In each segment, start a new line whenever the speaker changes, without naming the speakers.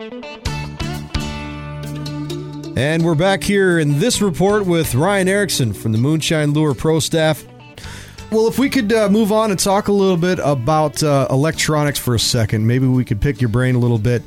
And we're back here in this report with Ryan Erickson from the Moonshine Lure Pro staff. Well, if we could move on and talk a little bit about electronics for a second, maybe we could pick your brain a little bit.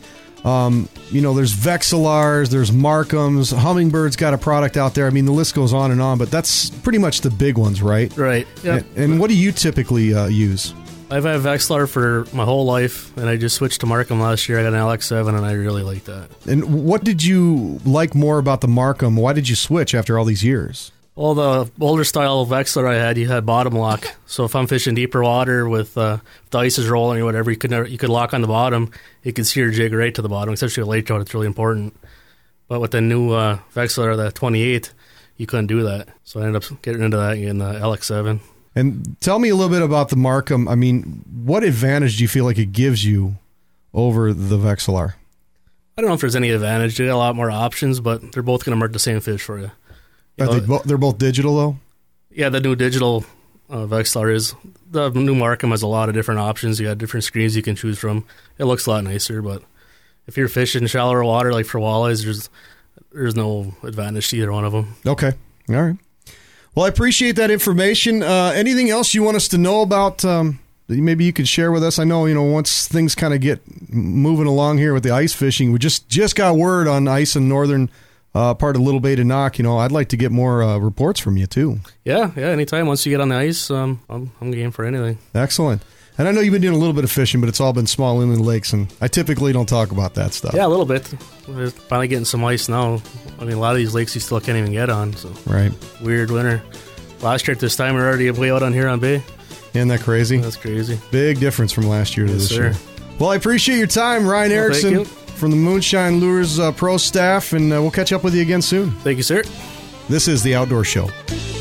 There's Vexilars, there's Markham's, Hummingbird's got a product out there. I mean, the list goes on, but that's pretty much the big ones, right?
Right. Yeah.
And what do you typically use?
I've had Vexilar for my whole life, and I just switched to Markham last year. I got an LX7, and I really like that.
And what did you like more about the Markham? Why did you switch after all these years?
Well, the older style Vexilar I had, you had bottom lock. So if I'm fishing deeper water with the ice is rolling or whatever, you could lock on the bottom. You could see your jig right to the bottom, especially a lake trout. It's really important. But with the new Vexilar, the 28, you couldn't do that. So I ended up getting into that in the LX7.
And tell me a little bit about the Markham. I mean, what advantage do you feel like it gives you over the Vexilar?
I don't know if there's any advantage. They got a lot more options, but they're both going to mark the same fish for you.
They're both digital, though?
Yeah, the new digital Vexilar is. The new Markham has a lot of different options. You got different screens you can choose from. It looks a lot nicer, but if you're fishing shallower water, like for walleyes, there's no advantage to either one of them.
Okay. All right. Well, I appreciate that information. Anything else you want us to know about that maybe you could share with us? I know, once things kind of get moving along here with the ice fishing, we just got word on ice in northern part of Little Bay to Knock. I'd like to get more reports from you, too. Yeah,
anytime. Once you get on the ice, I'm game for anything.
Excellent. And I know you've been doing a little bit of fishing, but it's all been small inland lakes, and I typically don't talk about that stuff.
Yeah, a little bit. We're finally getting some ice now. I mean, a lot of these lakes you still can't even get on, so.
Right.
Weird winter. Last year at this time, we were already way out on Huron Bay.
Isn't that crazy?
That's crazy.
Big difference from last year to this year. Well, I appreciate your time, Ryan Erickson from the Moonshine Lures Pro staff, and we'll catch up with you again soon.
Thank you, sir.
This is The Outdoor Show.